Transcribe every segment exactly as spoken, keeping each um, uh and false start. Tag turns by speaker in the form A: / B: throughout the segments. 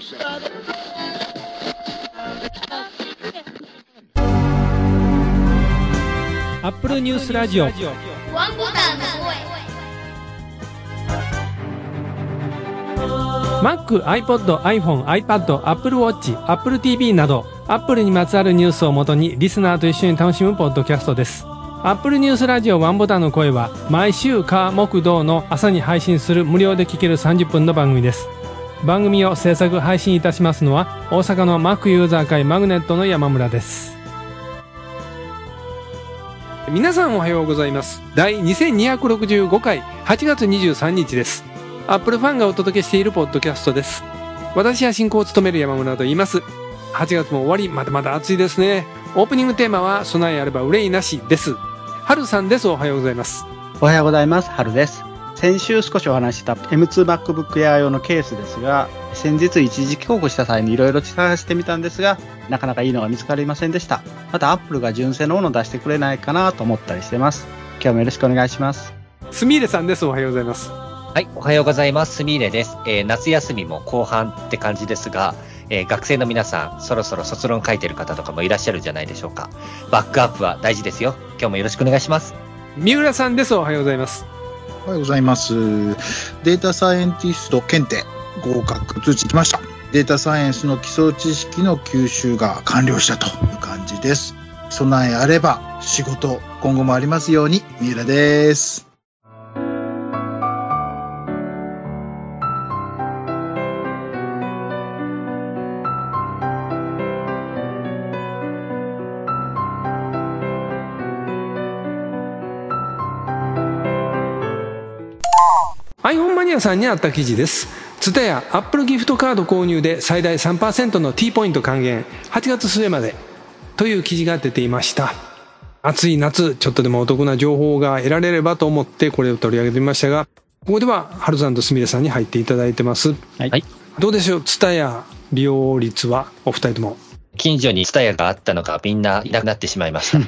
A: アップルニュースラジオワンボタンの声 Mac、iPod、iPhone、iPad、Apple Watch、Apple ティーブイ など Apple にまつわるニュースをもとにリスナーと一緒に楽しむポッドキャストです。Apple ニュースラジオワンボタンの声は毎週火木土の朝に配信する無料で聴けるさんじゅっぷんの番組です。番組を制作配信いたしますのは大阪の Mac ユーザー会マグネットの山村です。皆さんおはようございます。第にせんにひゃくろくじゅうごかいはちがつにじゅうさんにちです。アップルファンがお届けしているポッドキャストです。私は進行を務める山村と言います。はちがつも終わり、まだまだ暑いですね。オープニングテーマは備えあれば憂いなしです。春さんです。おはようございます。
B: おはようございます。春です。先週少しお話しした エムツー MacBook Air 用のケースですが、先日一時帰国した際にいろいろ探してみたんですが、なかなかいいのが見つかりませんでした。また Apple が純正のものを出してくれないかなと思ったりしてます。今日もよろしくお願いします。
A: すみれさんです。おはようございます。
C: はい、おはようございます。すみれです。えー、夏休みも後半って感じですが、えー、学生の皆さん、そろそろ卒論書いてる方とかもいらっしゃるんじゃないでしょうか。バックアップは大事ですよ。今日もよろしくお願いします。
A: 三浦さんです。おはようございます。
D: おはようございます。データサイエンティスト検定合格通知来ました。データサイエンスの基礎知識の吸収が完了したという感じです。備えあれば仕事今後もありますように。三浦です。
A: iPhone マニアさんにあった記事です。ツタヤ Apple ギフトカード購入で最大 さんパーセント の T ポイント還元、はちがつ末までという記事が出ていました。暑い夏、ちょっとでもお得な情報が得られればと思ってこれを取り上げてみましたが、ここでは春さんとすみれさんに入っていただいてます。
C: はい。
A: どうでしょう、ツタヤ利用率はお二人とも。
C: 近所にツタヤがあったのがみんないなくなってしまいました。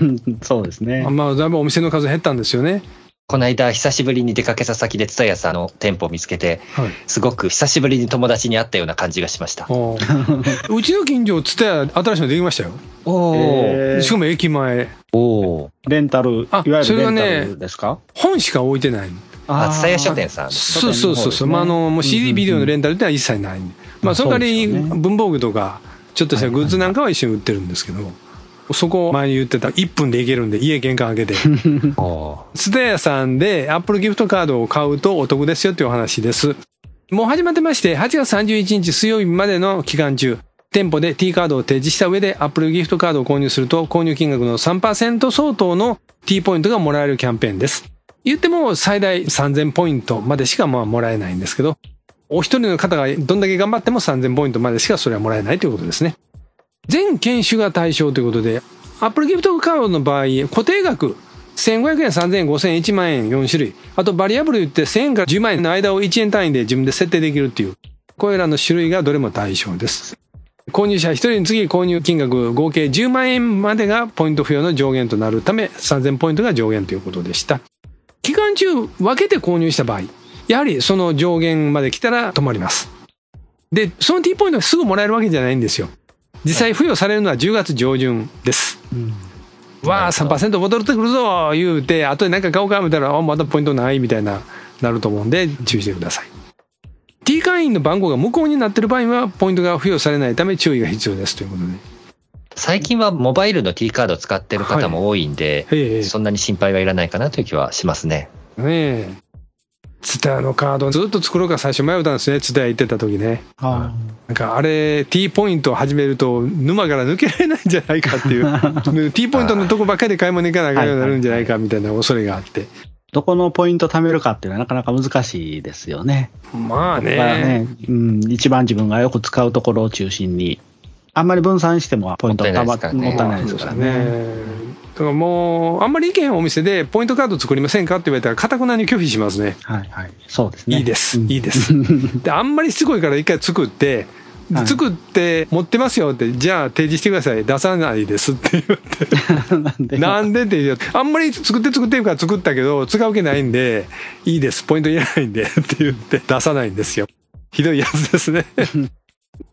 B: そうですね。
A: まあだいぶお店の数減ったんですよね。
C: この間久しぶりに出かけた先でツタヤさんの店舗を見つけて、はい、すごく久しぶりに友達に会ったような感じがしました。
A: うちの近所ツタヤ新しいのできましたよ。
C: お
A: ー、しかも駅前。
B: おレンタル、いわゆるレンタルですか？
A: それはね、本しか置いてない。
C: あ、ツタヤ書店さん。
A: そうそうそうそう、ね。まああのもう シーディー ビデオのレンタルってのは一切ない。うん、まあその代わりに文房具とかちょっとしたグッズなんかは一緒に売ってるんですけど。はいはい、そこ前に言ってたいっぷんで行けるんで家玄関開けてツタヤさんでアップルギフトカードを買うとお得ですよというお話です。もう始まってまして、はちがつさんじゅういちにち水曜日までの期間中、店舗で T カードを提示した上でアップルギフトカードを購入すると購入金額の さんパーセント 相当の T ポイントがもらえるキャンペーンです。言っても最大さんぜんポイントまでしかまあもらえないんですけど、お一人の方がどんだけ頑張ってもさんぜんポイントまでしかそれはもらえないということですね。全犬種が対象ということで、Apple ギフトカードの場合、固定額、せんごひゃくえん、さんぜんえん、ごせんえん、いちまんえん、よんしゅるい。あとバリアブル言ってせんえんからじゅうまんえんの間をいちえん単位で自分で設定できるっていう、これらの種類がどれも対象です。購入者ひとりにつき購入金額合計じゅうまんえんまでがポイント付与の上限となるため、さんぜんポイントが上限ということでした。期間中分けて購入した場合、やはりその上限まで来たら止まります。で、その T ポイントがすぐもらえるわけじゃないんですよ。実際付与されるのはじゅうがつじょうじゅんです。うん、わあ さんパーセント 戻ってくるぞ言うて、後で何か買おうかみたいな、あまだポイントないみたいななると思うんで注意してください。T 会員の番号が無効になっている場合はポイントが付与されないため注意が必要ですということで。
C: 最近はモバイルの T カードを使ってる方も多いんで、はい、そんなに心配はいらないかなという気はしますね。
A: ねえ。ツタヤのカードずっと作ろうか最初迷ったんですね。ツタヤ行ってた時ね。はあ、なんかあれ T ポイントを始めると沼から抜けられないんじゃないかっていうT ポイントのとこばっかりで買い物行かなきゃいけなくなるんじゃないかみたいな恐れがあって、はいはい、
B: どこのポイント貯めるかっていうのはなかなか難しいですよね。
A: まあね。
B: だからね、うん、一番自分がよく使うところを中心に、あんまり分散してもポイントがもったいないですからね。
A: だからもうあんまり行けへんお店でポイントカード作りませんかって言われたら堅くなに拒否しますね。
B: はいはい。そうですね。
A: いいです、いいです。で、あんまりしつこいから一回作って、作って持ってますよって、じゃあ提示してください、出さないですって言って。なんでって言う。あんまり作って作ってるから作ったけど使うわけないんで、いいです、ポイントいらないんでって言って出さないんですよ。ひどいやつですね。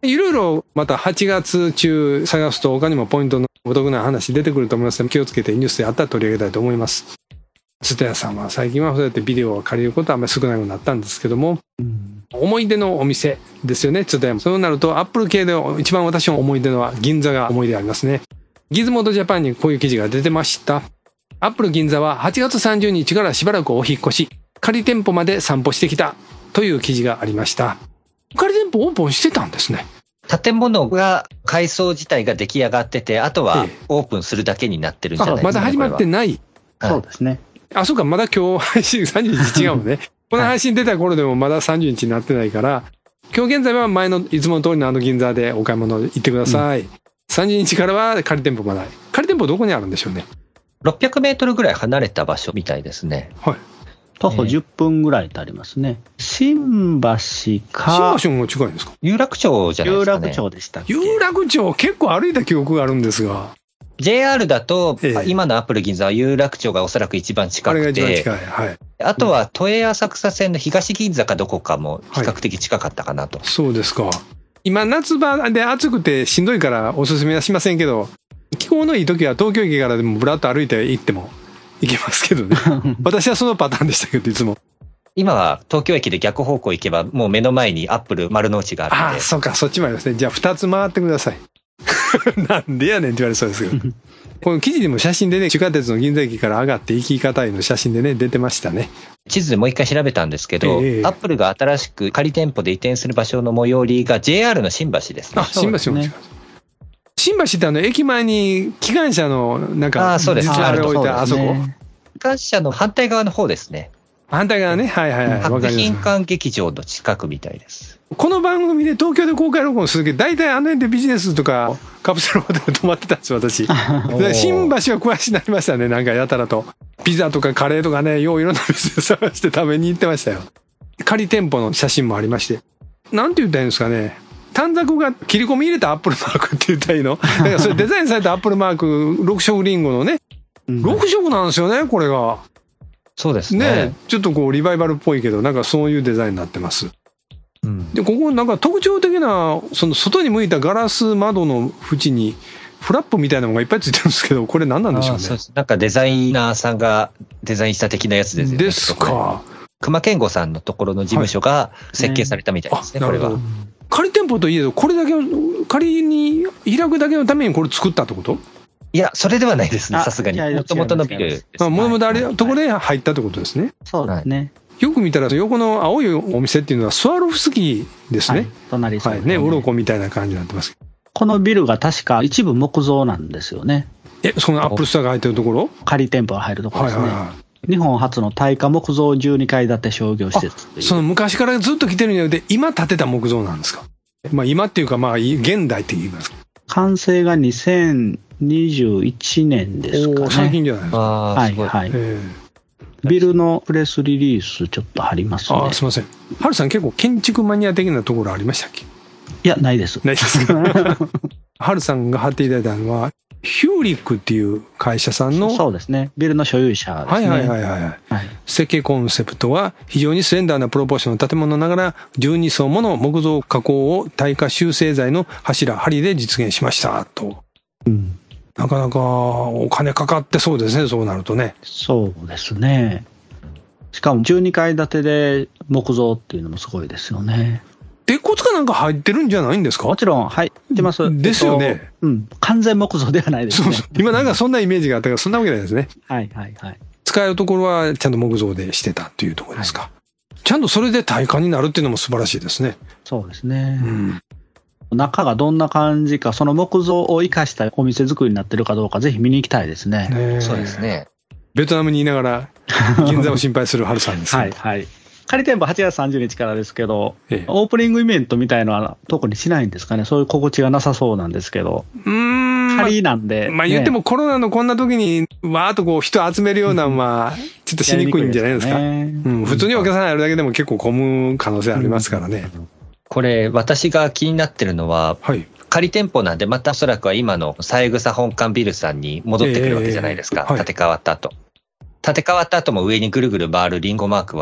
A: いろいろまたはちがつ中探すと他にもポイントのお得な話出てくると思いますので、気をつけてニュースであったら取り上げたいと思います。津田屋さんは最近はそうやってビデオを借りることはあんまり少なくなったんですけども、うん、思い出のお店ですよね、津田屋も。そうなるとアップル系で一番私の思い出のは銀座が思い出ありますね。ギズモードジャパンにこういう記事が出てました。アップル銀座ははちがつさんじゅうにちからしばらくお引っ越し、仮店舗まで散歩してきたという記事がありました。仮店舗オープンしてたんですね。
C: 建物が改装自体が出来上がってて、あとはオープンするだけになってるんじゃないですか、ね、
A: まだ始まってない。
B: そうですね。
A: あ、そうか、まだ今日配信さんじゅうにち違うのね。この配信出た頃でもまださんじゅうにちになってないから、今日現在は前のいつもの通りのあの銀座でお買い物行ってください。うん、さんじゅうにちからは仮店舗まで。仮店舗どこにあるんでしょうね。
C: ろっぴゃくメートルぐらい離れた場所みたいですね。
A: はい。
B: 徒歩じゅっぷんぐらいってありますね。新橋か。
A: 新橋も近いんですか？
C: 有楽町じゃないですかね。
B: 有楽町でしたっけ？
A: 有楽町結構歩いた記憶があるんですが。
C: ジェイアール だと、ええ、今のアップル銀座は有楽町がおそらく一番近くて。
A: あれが一番近い。はい。
C: あとは都営浅草線の東銀座かどこかも比較的近かったかなと。
A: はい、そうですか。今夏場で暑くてしんどいからおすすめはしませんけど、気候のいい時は東京駅からでもぶらっと歩いて行ってもいけますけどね。私はそのパターンでしたけど、いつも。
C: 今は東京駅で逆方向行けばもう目の前にアップル丸の内があるんで。
A: ああ、そうか、そっちもありますね。じゃあふたつ回ってください。なんでやねんって言われそうですけど。この記事にも写真でね、地下鉄の銀座駅から上がって行き方への写真でね、出てましたね。
C: 地図でもう一回調べたんですけど、ええ、アップルが新しく仮店舗で移転する場所の最寄りが ジェイアール の新橋ですね。
A: あ、新橋も違う。新橋ってあの駅前に機関車のなんか、
C: あ、そうです。
A: あれ置いてあそこ。
C: 機関車の反対側の方ですね。
A: 反対側ね。はいはいはい。
C: 博品館劇場の近くみたいです。
A: この番組で東京で公開録音するけど、大体あの辺でビジネスとかカプセルホテル泊まってたんですよ、私。新橋は詳しくなりましたね、なんかやたらと。ピザとかカレーとかね、よういろんな店探して食べに行ってましたよ。仮店舗の写真もありまして。なんて言ったらいいんですかね。短冊が切り込み入れたアップルマークって言ったらいいの？だからそれデザインされたアップルマークろく色リンゴのね、ろく色なんですよね、これが。
C: そうですね。
A: ね、ちょっとこうリバイバルっぽいけど、なんかそういうデザインになってます。うん、でここなんか特徴的なその外に向いたガラス窓の縁にフラップみたいなのがいっぱいついてるんですけど、これ何なんでしょうね。
C: そうです。なんかデザイナーさんがデザインした的なやつですよね。
A: ですか。
C: 熊健吾さんのところの事務所が設計されたみたいですね、はい、これは。
A: 仮店舗といえどこれだけ仮に開くだけのためにこれ作ったってこと？
C: いや、それではないですね、さすがに。もともとのビルです、ね。
A: もともとあれ、ところで入ったってことですね。
B: そうですね。
A: よく見たら横の青いお店っていうのはスワロフスキーですね。はい、
B: 隣ですね。
A: はいね、鱗みたいな感じになってます。
B: このビルが確か一部木造なんですよね。
A: え、そのアップルストアが入ってるところ？
B: 仮店舗が入るところですね。はいはいはい、日本初の耐火木造じゅうにかい建て商業施設っていう。
A: その昔からずっと来てるんじゃなくて、今建てた木造なんですか？まあ今っていうか、まあ現代って言いますか。
B: 完成がにせんにじゅういちねんですかね。
A: 最近じゃないですか。
B: はいはい。ビルのプレスリリースちょっと貼りますね。
A: あ、すみません。ハルさん結構建築マニア的なところありましたっけ？
B: いや、ないです。
A: ないですか。ハルさんが貼っていただいたのは、ヒューリックっていう会社さんの。
B: そうですね。ビルの所有者ですね。
A: はいはいはいはい。はい、設計コンセプトは、非常にスレンダーなプロポーションの建物ながら、じゅうに層もの木造加工を耐火修正材の柱、梁で実現しましたと。うん、なかなかお金かかってそうですね、そうなるとね。
B: そうですね。しかもじゅうにかい建てで木造っていうのもすごいですよね。
A: 鉄骨かなんか入ってるんじゃないんですか？
B: もちろん入ってます。
A: ですよね。
B: うん。完全木造ではないですね。そうそう。
A: 今なんかそんなイメージがあったから、そんなわけないですね。
B: はいはいはい。
A: 使えるところはちゃんと木造でしてたっていうところですか。はい、ちゃんとそれで耐火になるっていうのも素晴らしいですね。
B: そうですね。うん。中がどんな感じか、その木造を生かしたお店作りになってるかどうか、ぜひ見に行きたいですね。
C: ね、そうですね。
A: ベトナムにいながら、銀座を心配するハルさんですね。
B: はいはい。仮店舗はちがつさんじゅうにちからですけど、ええ、オープニングイベントみたいのは特にしないんですかね。そういう心地がなさそうなんですけど。
A: うーん。
B: 仮なんで、ね。
A: まあ言ってもコロナのこんな時に、わーっとこう人集めるようなのは、ちょっとしにくいんじゃないですか。ね、うん。普通にお客さんやるだけでも結構混む可能性ありますからね。うん、
C: これ、私が気になってるのは、はい。仮店舗なんで、またおそらくは今の三枝本館ビルさんに戻ってくるわけじゃないですか。えーはい、建て替わった後。建て替わった後も上にぐるぐる回るリンゴマークは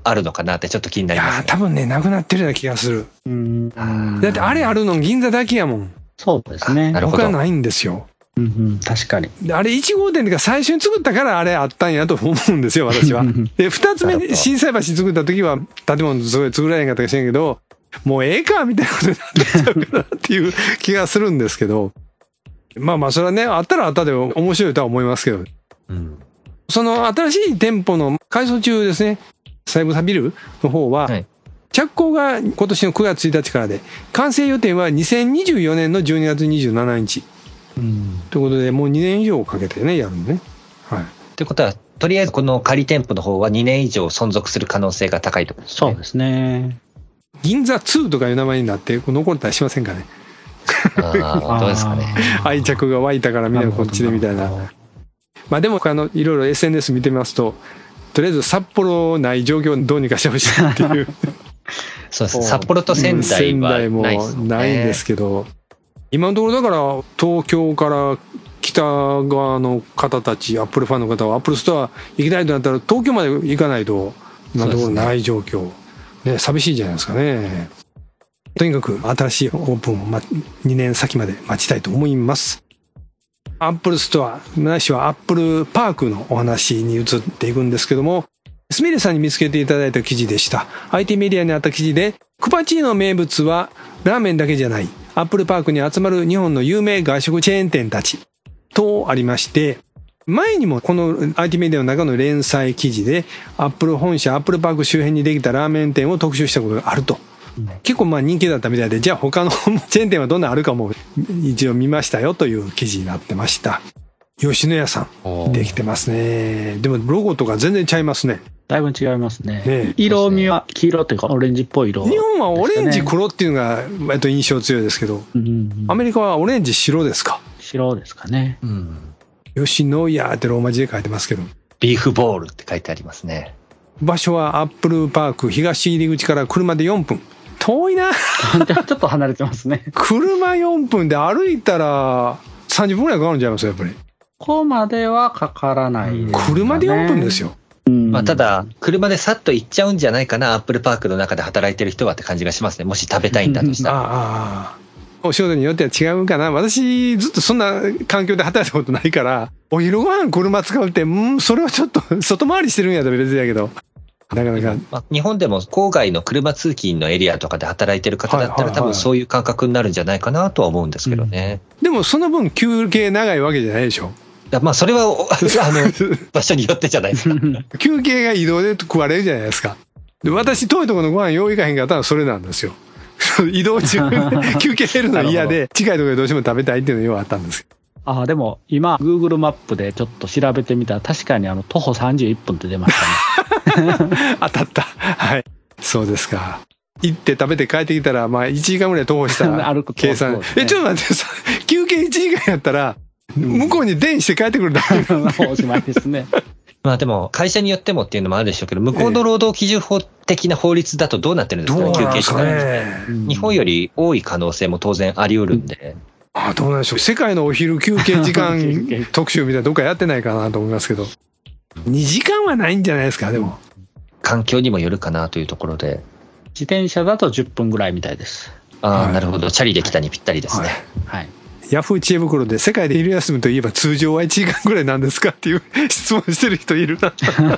C: あるのかなってちょっと気になります、ね。
A: いや多分ね、なくなってるような気がする。
B: うん。
A: だってあれあるの銀座だけやもん。
B: そうですね。
C: なるほど。
A: 他ないんですよ。
B: うんうん、確かに。
A: あれいち号店とか最初に作ったからあれあったんやと思うんですよ、私は。で、ふたつめに心斎橋作った時は建物すごい作られへんかったかしらんけど、もうええかみたいなことになっちゃうかなっていう気がするんですけど。まあまあそれはね、あったらあったで面白いとは思いますけど。うん、その新しい店舗の改装中ですね、三枝ビルの方は、はい、着工が今年のくがつついたちからで、完成予定はにせんにじゅうよねんのじゅうにがつにじゅうしちにち。うん、ということで、もうにねん以上かけてね、やるのね。はい。
C: ということは、とりあえずこの仮店舗の方はにねん以上存続する可能性が高いところですね。
B: そうですね。
A: 銀座ツーとかいう名前になって残ったりしませんかね。
C: ああ、どうですかね。
A: 愛着が湧いたからみんなこっちでみたいな。まあでも、あの、いろいろ エスエヌエス 見てみますと、とりあえず札幌ない状況をどうにかしてほしいっていう。
C: そうです。札幌と仙台はないですね。仙台
A: もないんですけど、今のところだから東京から北側の方たち、アップルファンの方はアップルストア行きたいとなったら東京まで行かないと今のところない状況。ね、ね、寂しいじゃないですかね。とにかく新しいオープンをにねん先まで待ちたいと思います。アップルストア、ないしはアップルパークのお話に移っていくんですけども、スミレさんに見つけていただいた記事でした。アイティー メディアにあった記事で、クパチーノ名物はラーメンだけじゃない。アップルパークに集まる日本の有名外食チェーン店たちとありまして、前にもこの アイティー メディアの中の連載記事で、アップル本社、アップルパーク周辺にできたラーメン店を特集したことがあると。結構まあ人気だったみたいで、じゃあ他のチェーン店はどんなあるかも一応見ましたよという記事になってました。吉野家さん、できてますね。でもロゴとか全然ちゃいますね。
B: だいぶ違いますね。ね、色味は黄色というかオレンジっぽい色、ね。
A: 日本はオレンジ黒っていうのが割と印象強いですけど、うんうんうん、アメリカはオレンジ白ですか。
B: 白ですかね。うん、
A: 吉野家ってローマ字で書いてますけど。
C: ビーフボールって書いてありますね。
A: 場所はアップルパーク東入り口から車でよんぷん。遠いな。
B: ちょっと離れてますね。
A: 車よんぷんで歩いたらさんじゅっぷんぐらいかかるんちゃいますやっぱり。
B: ここまではかからないですね。
A: 車でよんぷんですよ。
C: まあ、ただ、車でさっと行っちゃうんじゃないかな、アップルパークの中で働いてる人はって感じがしますね。もし食べたいんだとしたら。ああ、
A: お仕事によっては違うかな。私、ずっとそんな環境で働いたことないから、お昼ご飯車使うって、うん、それはちょっと外回りしてるんやったら別だけど。なかなか、
C: まあ、日本でも郊外の車通勤のエリアとかで働いてる方だったら、多分そういう感覚になるんじゃないかなとは思うんですけどね。
A: うん、でもその分休憩長いわけじゃないでしょ。
C: まあそれはあの場所によってじゃないですか。
A: 休憩が移動で食われるじゃないですか。で、私遠いところのご飯用意かへんかったらそれなんですよ。移動中休憩するの嫌で近いところでどうしても食べたいっていうのがようあったんです。
B: ああ、でも今 Google マップでちょっと調べてみたら確かにあの徒歩さんじゅういっぷんって出ましたね。
A: 当たった。はい。そうですか。行って食べて帰ってきたらまあいちじかんぐらい徒歩したら計算。ね、え、ちょっと待ってさ、休憩いちじかんやったら向こうに電して帰ってくるだけ。
B: おしまいですね。
C: まあでも会社によってもっていうのもあるでしょうけど、向こうの労働基準法的な法律だとどうなってるんですかね、休憩時間ね。日本より多い可能性も当然あり得るんで。
A: ああ、どうなんでしょう。世界のお昼休憩時間特集みたいなどっかやってないかなと思いますけど。にじかんはないんじゃないですか、でも。
C: 環境にもよるかなというところで。
B: 自転車だとじゅっぷんぐらいみたいです。
C: ああ、はい、なるほど。チャリで来たにぴったりですね。
B: はい。はい、
A: ヤフー知恵袋で世界で昼休みといえば通常はいちじかんぐらいなんですかっていう質問してる人いるな。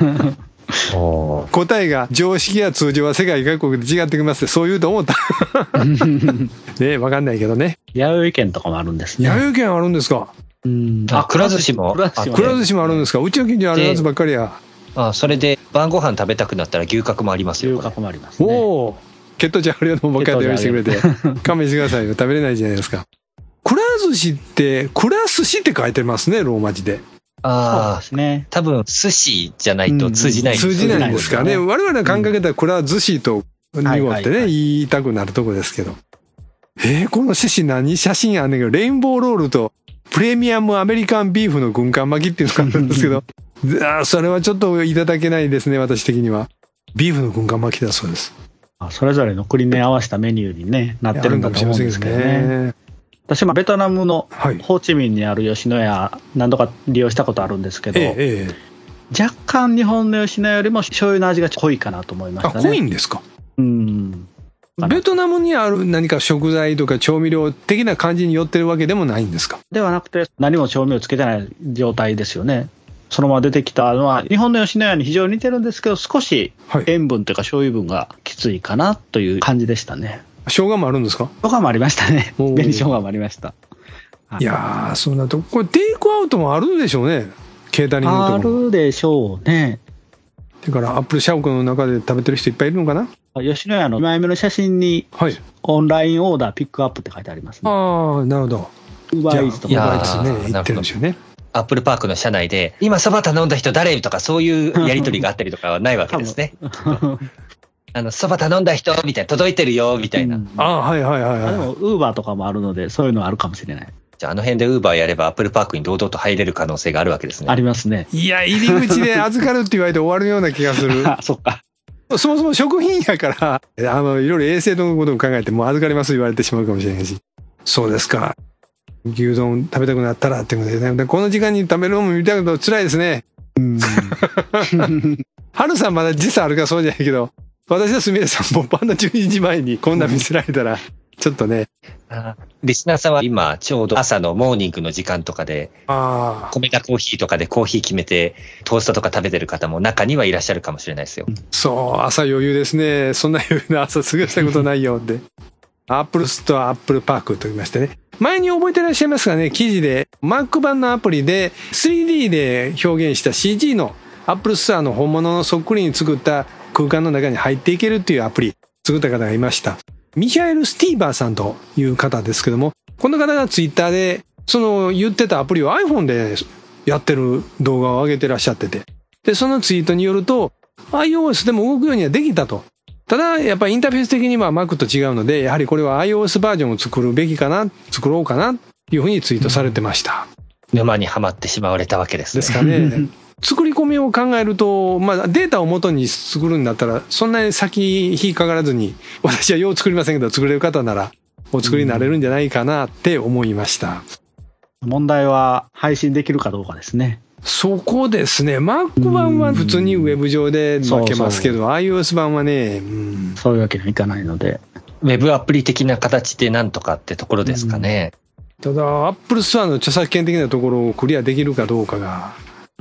A: 答えが常識や通常は世界各国で違ってきますってそう言うと思った。ね、わかんないけどね。
B: 弥生県とかもあるんですね。
A: 弥生県あるんですか。
C: うん。あ、くら寿司も。
A: くら寿司もあるんですか。うちの近所にあるやつばっかりや。
C: あ、それで晩ご飯食べたくなったら牛角もありますよ。
B: 牛角もありますね。
A: おお。血糖値あるようなもう一回用意してくれて勘弁してくださいよ。食べれないじゃないですか。くら寿司ってくら寿司って書いてますね、ローマ字で。
C: ああ、ね、多分寿司じゃないと通じないんです、
A: うん、通じないんですかね。我々の感覚ではくら寿司と濁ってね、言いたくなるとこですけど。えー、この寿司何写真あんねんけど、レインボーロールとプレミアムアメリカンビーフの軍艦巻きっていうのがあるんですけど、あ、それはちょっといただけないですね、私的には。ビーフの軍艦巻きだそうです。
B: それぞれの国に合わせたメニューに、ね、なってるんだと思うんですけどね。私もベトナムのホーチミンにある吉野家何度か利用したことあるんですけど、ええ、 若干日本の吉野家よりも醤油の味が濃いかなと思いましたね。
A: あ、濃いんですか。
B: うん。
A: ベトナムにある何か食材とか調味料的な感じに寄ってるわけでもないんですか。
B: ではなくて、何も調味料つけてない状態ですよね。そのまま出てきたのは、日本の吉野家に非常に似てるんですけど、少し塩分というか醤油分がきついかなという感じでしたね。
A: 生姜もあるんですか。
B: 生姜もありましたね。紅生姜もありました。
A: いやー、そんなとこ、これテイクアウトもあるでしょうね。ケータリングのとこ
B: あるでしょうね。
A: だからアップルシャークの中で食べてる人いっぱいいるのかな。
B: 吉野家のにまいめの写真に、はい、オンラインオーダーピックアップって書いてありますね。
A: ああ、なるほど。
B: ウーバーイーツとか。
C: いや
A: ーね、言ってるんですよね。
C: アップルパークの社内で、今そば頼んだ人誰とかそういうやりとりがあったりとかはないわけですね。あの、そば頼んだ人みたいな、届いてるよみたいな。うん、
A: ああ、はいはいはいはい。
B: でも、ウーバーとかもあるので、そういうのはあるかもしれない。
C: じゃあ、あの辺でウーバーやれば、アップルパークに堂々と入れる可能性があるわけですね。
B: ありますね。
A: いや、入り口で預かるって言われて終わるような気がする。
B: あ、そっか。
A: そもそも食品やから、あの、いろいろ衛生のことを考えて、もう預かります言われてしまうかもしれないし。そうですか。牛丼食べたくなったらってことでね。この時間に食べるのも見たくなると辛いですね。うん。春さんまだ時差あるからそうじゃないけど、私はすみれさんもパンダじゅうにじまえにこんな見せられたら、ちょっとね。
C: リスナーさんは今ちょうど朝のモーニングの時間とかで、米田コーヒーとかでコーヒー決めてトーストとか食べてる方も中にはいらっしゃるかもしれないですよ。
A: そう、朝余裕ですね。そんな余裕な朝過ごしたことないよって。アップルストア、アップルパークと言いましてね。前に覚えてらっしゃいますかね、記事で Mac 版のアプリで スリーディー で表現した シージー のアップルストアの本物のそっくりに作った空間の中に入っていけるっていうアプリ作った方がいました。ミヒャエル・スティーバーさんという方ですけども、この方がツイッターでその言ってたアプリを iPhone でやってる動画を上げてらっしゃってて、でそのツイートによると iOS でも動くようにはできたと。ただやっぱりインターフェース的には Mac と違うので、やはりこれは iOS バージョンを作るべきかな、作ろうかなというふうにツイートされてました。
C: 沼にはまってしまわれたわけですね。
A: ですかね。作り込みを考えると、まあ、データを元に作るんだったら、そんなに先日かからずに、私はよう作りませんけど、作れる方なら、お作りになれるんじゃないかなって思いました。
B: 問題は配信できるかどうかですね。
A: そこですね。Mac 版は普通にウェブ上で負けますけど、そうそう iOS 版はね、うん、
B: そういうわけにはいかないので。
C: ウェブアプリ的な形でなんとかってところですかね。
A: ただ、Apple Store の著作権的なところをクリアできるかどうかが、うん、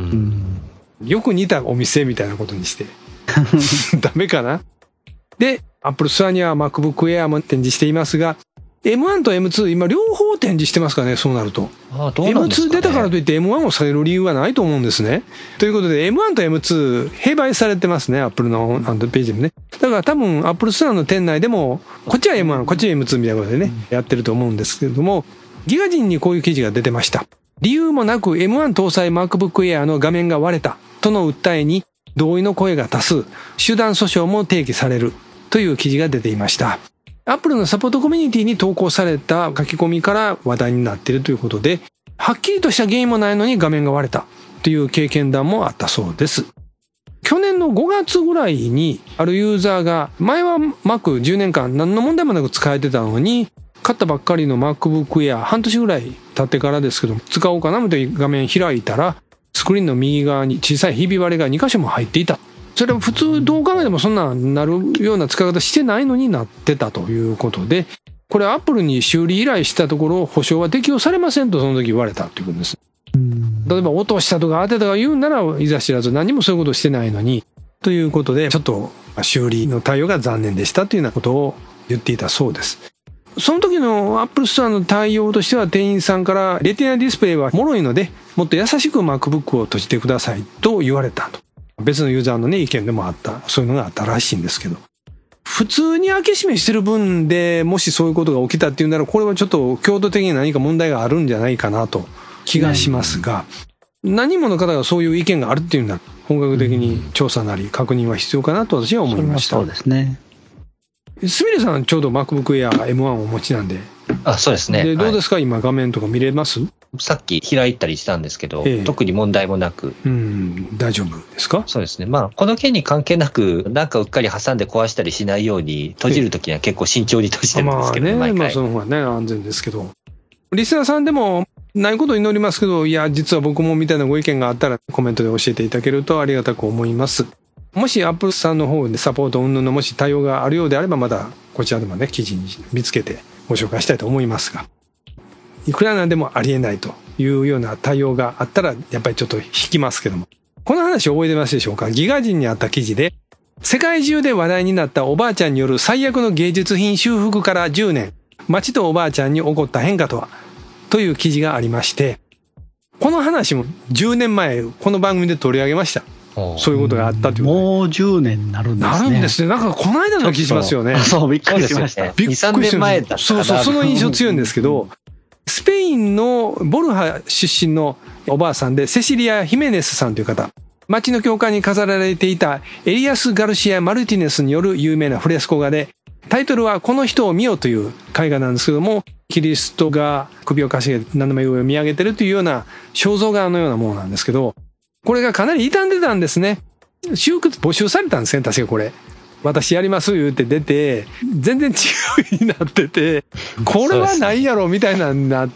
A: よく似たお店みたいなことにしてダメかな。で、Apple Store には MacBook Air も展示していますが、エムワン と エムツー 今両方展示してますかね。そうなると、
C: ああ、どうなんですかね。
A: エムツー 出たからといって エムワン を下げる理由はないと思うんですね。ということで エムワン と エムツー 併売されてますね、 Apple のページでもね。だから多分 Apple Store の店内でもこっちは エムワン こっちは エムツー みたいなことでね、やってると思うんですけれども、ギガ人にこういう記事が出てました。理由もなく エムワン 搭載 MacBook Air の画面が割れたとの訴えに同意の声が多数、集団訴訟も提起されるという記事が出ていました。Apple のサポートコミュニティに投稿された書き込みから話題になっているということで、はっきりとした原因もないのに画面が割れたという経験談もあったそうです。去年のごがつぐらいにあるユーザーが、前は Mac じゅうねんかん何の問題もなく使えてたのに、買ったばっかりの MacBook Air 半年ぐらい経ってからですけど、使おうかなと画面開いたら、スクリーンの右側に小さいひび割れがにかしょも入っていた。それは普通どう考えてもそんななるような使い方してないのになってたということで、これアップルに修理依頼したところ保証は適用されませんとその時言われたということです。例えば落としたとか当てたとか言うならいざ知らず、何もそういうことしてないのにということで、ちょっと修理の対応が残念でしたというようなことを言っていたそうです。その時のアップルストアの対応としては、店員さんからレティナディスプレイは脆いのでもっと優しく MacBook を閉じてくださいと言われたと。別のユーザーのね、意見でもあった。そういうのがあったらしいんですけど。普通に開け閉めしてる分でもしそういうことが起きたっていうなら、これはちょっと強度的に何か問題があるんじゃないかなと気がしますが、何人もの方がそういう意見があるっていうなら、本格的に調査なり確認は必要かなと私は思いました。
B: そうですね。
A: すみれさんちょうど MacBook Air エムワン をお持ちなんで。
C: あ、そうですね。
A: で、どうですか、はい、今画面とか見れます？
C: さっき開いたりしたんですけど、ええ、特に問題もなく。
A: うん、大丈夫ですか？
C: そうですね。まあ、この件に関係なく、なんかうっかり挟んで壊したりしないように、閉じるときには結構慎重に閉じてるんですけど、
A: ええ、まあね、
C: 毎回。
A: まあその方がね、安全ですけど。リスナーさんでも、 ないことを祈りますけど、いや、実は僕もみたいなご意見があったらコメントで教えていただけるとありがたく思います。もしアップルさんの方でサポート云々のもし対応があるようであれば、まだこちらでもね、記事に見つけてご紹介したいと思いますが、いくらなんでもありえないというような対応があったら、やっぱりちょっと引きますけども。この話覚えてますでしょうか？ギガ人にあった記事で、世界中で話題になったおばあちゃんによる最悪の芸術品修復からじゅうねん、町とおばあちゃんに起こった変化とは、という記事がありまして、この話もじゅうねんまえ、この番組で取り上げました。そういうことがあったという。
B: もうじゅうねんになるんですね。
A: なるんですね。なんかこの間の気しますよね。
B: そう、びっくりしました。
C: ね、に、さんねんまえだったかな。
A: そうそう、その印象強いんですけど、スペインのボルハ出身のおばあさんで、セシリア・ヒメネスさんという方。街の教会に飾られていたエリアス・ガルシア・マルティネスによる有名なフレスコ画で、タイトルはこの人を見よという絵画なんですけども、キリストが首をかしげて斜め上を見上げてるというような肖像画のようなものなんですけど、これがかなり傷んでたんですね。修復募集されたんですね、確かこれ。私やります言うて出て、全然違うになってて、これはないやろみたいなになって、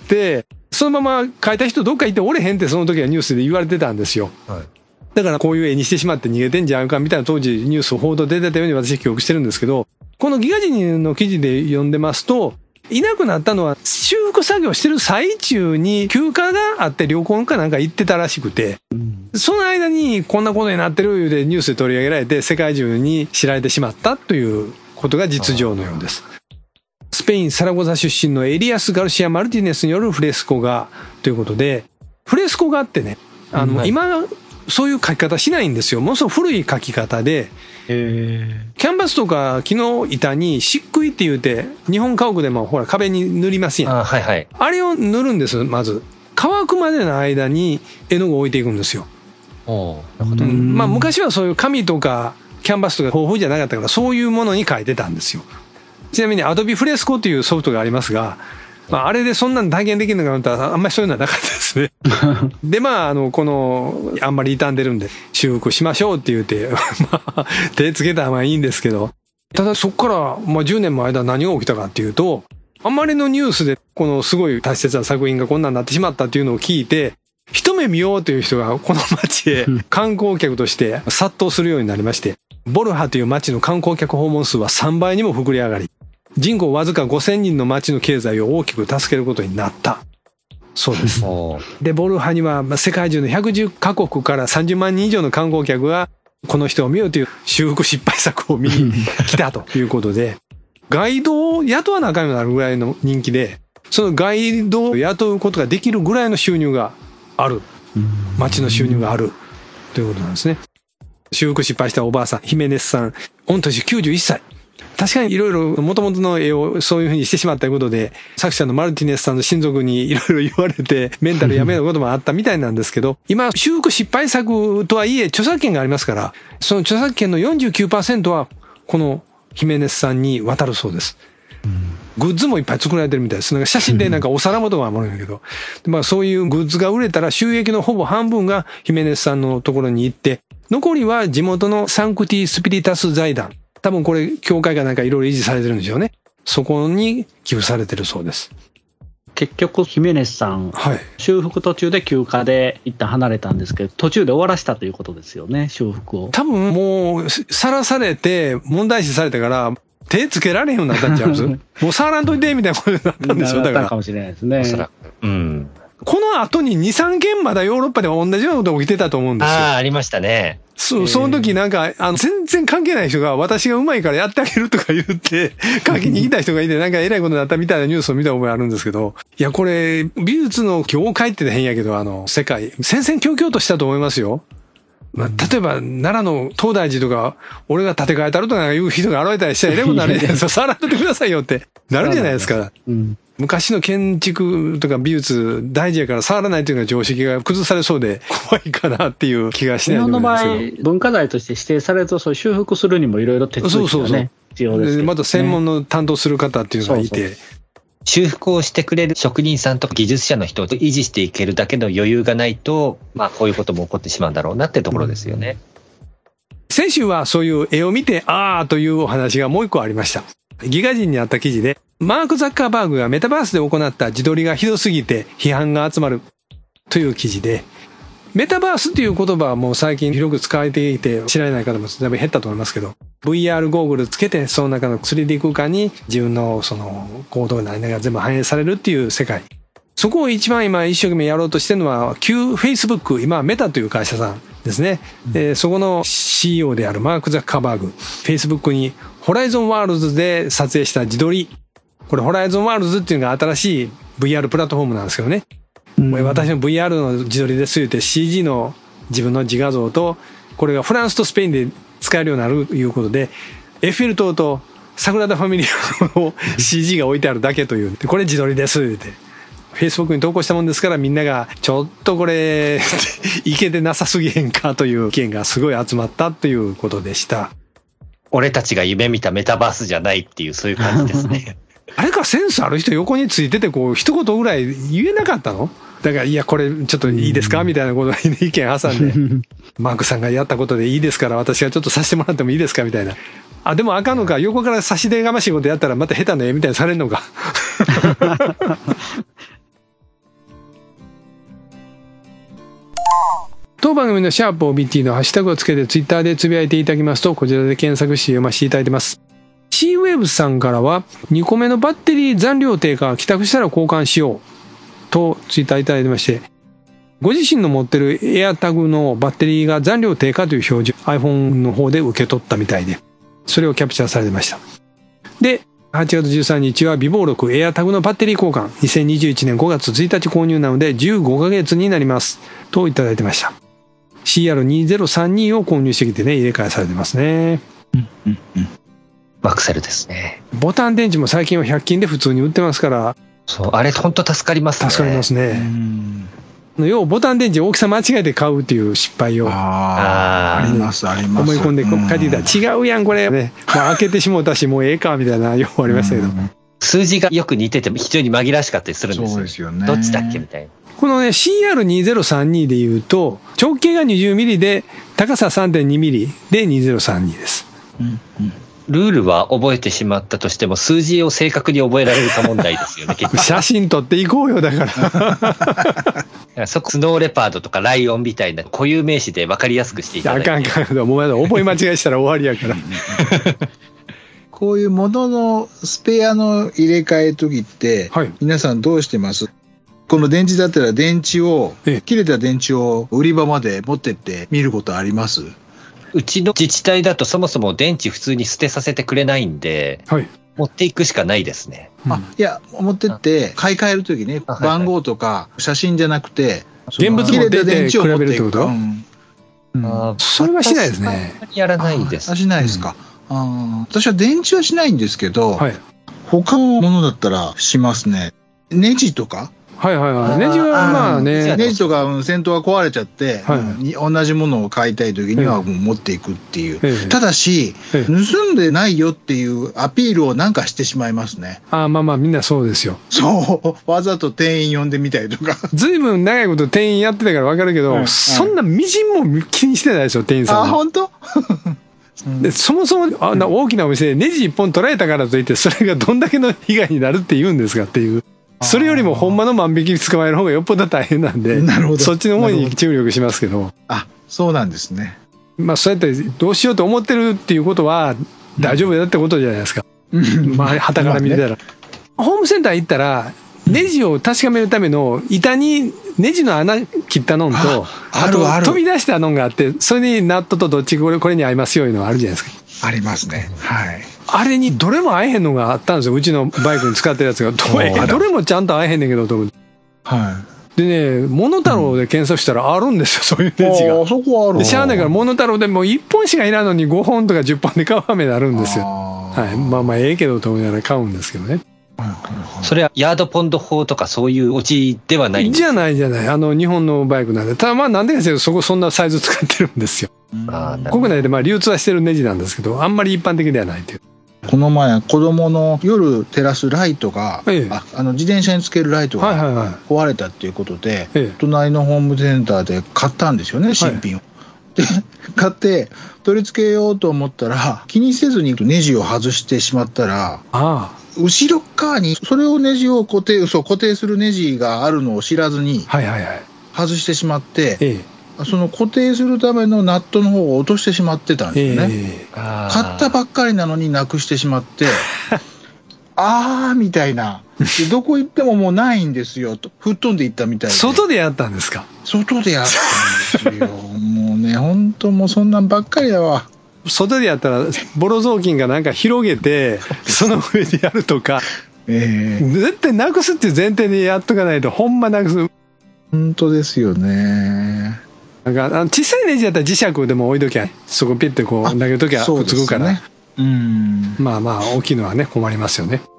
A: そのまま描いた人どっか行っておれへんってその時はニュースで言われてたんですよ。はい、だからこういう絵にしてしまって逃げてんじゃんかみたいな当時ニュース報道出てたように私記憶してるんですけど、このギガ人の記事で読んでますと、いなくなったのは修復作業してる最中に休暇があって旅行かなんか行ってたらしくて、その間にこんなことになってるでニュースで取り上げられて世界中に知られてしまったということが実情のようです。スペイン・サラゴザ出身のエリアス・ガルシア・マルティネスによるフレスコ画ということで、フレスコ画ってね、あの、はい、今そういう描き方しないんですよ。ものすごく古い描き方で、キャンバスとか木の板に漆喰って言うて、日本家屋でもほら壁に塗りますやん。あ、はいはい、あれを塗るんです、まず。乾くまでの間に絵の具を置いていくんですよ。おなるほど。うん、まあ昔はそういう紙とかキャンバスとか豊富じゃなかったから、そういうものに描いてたんですよ。ちなみにアドビフレスコというソフトがありますが、まあ、あれでそんなの体験できるのかなとあんまりそういうのはなかったですね。で、まあ、あの、この、あんまり傷んでるんで、修復しましょうって言うて、まあ、手つけたらまあいいんですけど、ただそこから、まあじゅうねんも間何が起きたかっていうと、あんまりのニュースで、このすごい大切な作品がこんなになってしまったっていうのを聞いて、一目見ようという人がこの街へ観光客として殺到するようになりまして、ボルハという街の観光客訪問数はさんばいにも膨れ上がり、人口わずかごせんにんの町の経済を大きく助けることになった。そうです。で、ボルハには世界中のひゃくじゅっかこくからさんじゅうまんにん以上の観光客がこの人を見ようという修復失敗作を見に来たということで、ガイドを雇わなあかんようになるぐらいの人気で、そのガイドを雇うことができるぐらいの収入がある。町の収入があるということなんですね。修復失敗したおばあさん、ヒメネスさん、御年きゅうじゅういっさい。確かにいろいろ元々の絵をそういう風にしてしまったことで、作者のマルティネスさんの親族にいろいろ言われて、メンタルやめることもあったみたいなんですけど、今、修復失敗作とはいえ著作権がありますから、その著作権の よんじゅうきゅうパーセント はこのヒメネスさんに渡るそうです。グッズもいっぱい作られてるみたいです。なんか写真でなんかお皿元があるんだけど、まあそういうグッズが売れたら収益のほぼ半分がヒメネスさんのところに行って、残りは地元のサンクティ・スピリタス財団。多分これ、教会がなんかいろいろ維持されてるんでしょうね。そこに寄付されてるそうです。
B: 結局、ヒメネスさん、はい、修復途中で休暇で一旦離れたんですけど、途中で終わらしたということですよね、修復を。多
A: 分もう、さらされて、問題視されてから、手つけられへんようになったんちゃうんですもう触らんといて、みたいなことになったんでしょ、だから。
B: なったかもしれないですね。おそらく。
A: うん。この後にに、さんけんまだヨーロッパでは同じようなことが起きてたと思うんですよ。
C: ああ、ありましたね。
A: そう、その時なんか、あの、全然関係ない人が私がうまいからやってあげるとか言って、書きに来た人がいて、なんか偉いことになったみたいなニュースを見た覚えあるんですけど、いや、これ、美術の業界って変やけど、あの、世界、戦々恐々としたと思いますよ。まあ、例えば、奈良の東大寺とか、俺が建て替えたるとかいう人が現れたりしたら、偉いことになるじゃないですか。触らんとってくださいよって、なるじゃないですか。うん、昔の建築とか美術大事やから触らないというのが常識が崩されそうで怖いかなっていう気がしないでもないですけど。
B: 日本の場合、文化財として指定されると、そう修復するにもいろいろ手続きがね、必要ですけどね。
A: また専門の担当する方っていうのがいて。そうそう
C: 修復をしてくれる職人さんとか技術者の人を維持していけるだけの余裕がないと、まあこういうことも起こってしまうんだろうなってところですよね。
A: うん、先週はそういう絵を見て、あーというお話がもう一個ありました。ギガ人にあった記事で、 マーク・ザッカーバーグがメタバースで行った自撮りがひどすぎて批判が集まるという記事で、メタバースっていう言葉はもう最近広く使われていて知られない方もだいぶ減ったと思いますけど、 ブイアール ゴーグルつけてその中の スリーディー 空間に自分のその行動なりが全部反映されるっていう世界、そこを一番今一生懸命やろうとしてるのは旧 Facebook、 今メタという会社さんですね、うん、そこの シーイーオー であるマーク・ザッカーバーグ、 Facebook にホライゾンワールズで撮影した自撮り、これホライゾンワールズっていうのが新しい ブイアール プラットフォームなんですけどね、うん、私の ブイアール の自撮りです言って シージー の自分の自画像と、これがフランスとスペインで使えるようになるということで、エッフェル塔とサグラダ・ファミリアの シージー が置いてあるだけという、これ自撮りです言って Facebook に投稿したもんですから、みんながちょっとこれいけてなさすぎへんかという意見がすごい集まったということでした。
C: 俺たちが夢見たメタバースじゃないっていう、そういう感じですね。
A: あれか、センスある人横についててこう一言ぐらい言えなかったの？だからいやこれちょっといいですかみたいなことに意見挟んでマークさんがやったことでいいですから私がちょっとさせてもらってもいいですかみたいな。あ、でもあかんのか、横から差し出がましいことやったらまた下手な絵みたいにされるのか。当番組のシャープ オービーティー のハッシュタグをつけてツイッターでつぶやいていただきますと、こちらで検索して読ませていただいてます。シーウェーブさんからはにこめのバッテリー残量低下、帰宅したら交換しようとツイッターいただいてまして、ご自身の持ってる AirTag のバッテリーが残量低下という表示 iPhone の方で受け取ったみたいで、それをキャプチャーされてました。ではちがつじゅうさんにちは備忘録 AirTag のバッテリー交換にせんにじゅういちねんごがつついたち購入なのでじゅうごかげつになりますといただいてました。 シーアールにせんさんじゅうに を購入してきてね、入れ替えされてますね。
C: うんうんうん、マクセルですね。
A: ボタン電池も最近はひゃく均で普通に売ってますから、
C: そう、あれ本当助かりますね。
A: 助かりますね。うん、要はボタン電池大きさ間違えて買うっていう失敗を
D: あありますあります
A: 思い込んで帰ってきたら違うやんこれね、まあ、開けてしもうたしもうええかみたいなよくありましたけど、
C: 数字がよく似てて非常に紛らわしかったりするんですよ。
D: そうですよね。
C: どっちだっけみたいな。
A: このね シーアールにせんさんじゅうに でいうと直径が にじゅうミリ で高さ さんてんにミリ でにせんさんじゅうにです。うんうん、
C: ルールは覚えてしまったとしても数字を正確に覚えられるか問題ですよね。結構
A: 写真撮っていこうよだから
C: そこスノーレパードとかライオンみたいな固有名詞で分かりやすくしていただいて。
A: あかんかん、もう覚え間違いしたら終わりやから
D: こういうもののスペアの入れ替え時って、はい、皆さんどうしてます？この電池だったら電池を切れた電池を売り場まで持ってって見ることあります？
C: うちの自治体だとそもそも電池普通に捨てさせてくれないんで、はい、持っていくしかないですね。
D: あ、いや持ってって買い替えるときね、番号とか写真じゃなくて
A: 現物持ってって比べるってこと？
C: うん
A: うん、それはしないですね。
C: やらないです。
D: あ、しないですか。うん、あ、私は電池はしないんですけど、はい、他のものだったらしますね。ネジとか。
A: はいはいはい。ネジはまあね。
D: ネジとか先頭が壊れちゃって、はい、同じものを買いたい時にはもう持っていくっていう。ええ、ただし、ええ、盗んでないよっていうアピールをなんかしてしまいますね。
A: ああ、まあまあみんなそうですよ。
D: そう。わざと店員呼んでみたりとか。
A: ずいぶん長いこと店員やってたから分かるけど、はい、そんなみじんも気にしてないですよ、店員さんは。
D: あ、本当？
A: でそもそもあんな大きなお店でネジ一本取られたからといってそれがどんだけの被害になるって言うんですかっていう。それよりもほんまの万引き捕まえる方がよっぽど大変なんで、なるほど、そっちの方に注力しますけど。
D: あ、そうなんですね。
A: まあそうやってどうしようと思ってるっていうことは大丈夫だってことじゃないですか。まあ旗から見てたら、まあね、ホームセンター行ったらネジを確かめるための板にネジの穴切ったのんと、あと飛び出したのがあって、それにナットとどっちこれこれに合いますよいうのがあるじゃないですか。
D: ありますね。はい。
A: あれにどれも合えへんのがあったんですよ。うちのバイクに使ってるやつがどれどれもちゃんと合えへんねんけどと思って。はい。でね、モノタロウで検索したらあるんですよ、そういうネジが。
D: あそこある。
A: でしゃあないからモノタロウでもういっぽんしかいらんのにごほんとかじゅっぽんで買うはめになるんですよ。はい。まあまあええけどと思いながら買うんですけどね。
C: それはヤードポンド法とかそういうオチではないんですか？
A: じゃないじゃない。あの日本のバイクなんで。ただまあなんでかですけどそこそんなサイズ使ってるんですよ。国内でまあ流通はしてるネジなんですけど、あんまり一般的ではないという。
D: この前子供の夜照らすライトが、ええ、ああの自転車につけるライトが壊れたっていうことで、はいはいはい、隣のホームセンターで買ったんですよね、新品を。はい、で買って取り付けようと思ったら気にせずにネジを外してしまったら、ああ後ろ側にそれをネジを固定そう固定するネジがあるのを知らずに
A: はいはいはい。
D: 外してしまって、
A: ええ、
D: その固定するためのナットの方を落としてしまってたんですよね、
A: ええ、
D: 買ったばっかりなのになくしてしまってあーみたいな、でどこ行ってももうないんですよと吹っ飛んでいったみたいで。
A: 外でやったんですか？
D: 外でやったんですよもうね本当もうそんなんばっかりだわ。
A: 外でやったらボロ雑巾がなんか広げてその上でやるとか、
D: ええ、
A: 絶対なくすっていう前提でやっとかないとほんまなくす。
D: 本当ですよね。
A: なんかあの小さいネジだったら磁石でも置いときゃそこピッてこう投げるときはくっつくから、
D: ね、うん
A: まあまあ大きいのはね困りますよね。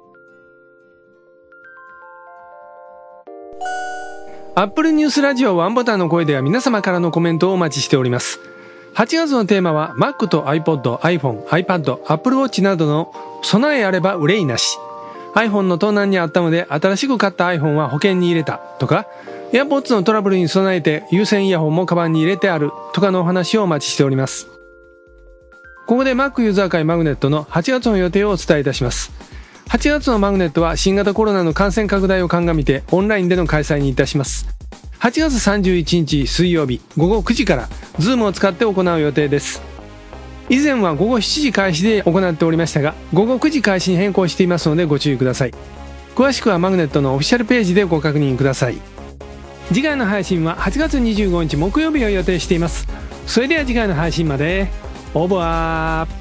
A: アップルニュースラジオワンボタンの声では皆様からのコメントをお待ちしております。はちがつのテーマは Mac と iPod、iPhone、iPad、Apple Watch などの備えあれば憂いなし、 iPhone の盗難にあったので新しく買った iPhone は保険に入れたとか、 AirPods のトラブルに備えて有線イヤホンもカバンに入れてあるとかのお話をお待ちしております。ここで Mac ユーザー会マグネットのはちがつの予定をお伝えいたします。はちがつのマグネットは新型コロナの感染拡大を鑑みてオンラインでの開催にいたします。はちがつさんじゅういちにち水曜日ごごくじから Zoom を使って行う予定です。以前はごごしちじ開始で行っておりましたが、ごごくじ開始に変更していますのでご注意ください。詳しくはマグネットのオフィシャルページでご確認ください。次回の配信ははちがつにじゅうごにち木曜日を予定しています。それでは次回の配信までオーバー。